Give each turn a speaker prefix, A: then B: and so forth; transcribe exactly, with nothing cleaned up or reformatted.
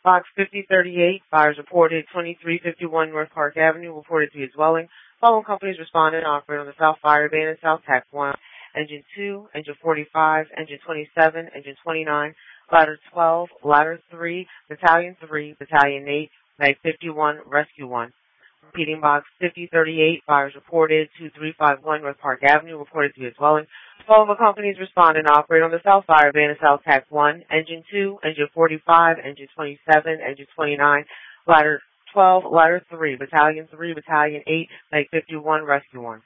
A: Box fifty thirty-eight, fires reported twenty-three fifty-one North Park Avenue, reported to be a dwelling. Following companies responded and operated on the South Fire Band and South Tax one, Engine two, Engine forty-five, Engine twenty-seven, Engine twenty-nine, Ladder twelve, Ladder three, Battalion three, Battalion eight, Mag fifty-one, Rescue one. Repeating Box fifty thirty-eight, fires reported two three five one North Park Avenue, reported to be a dwelling. Following companies responded and operated on the South Fire Band and South Tax one, Engine two, Engine forty-five, Engine twenty-seven, Engine twenty-nine, Ladder twelve, Ladder three, Battalion three, Battalion eight, Mag fifty-one, Rescue one.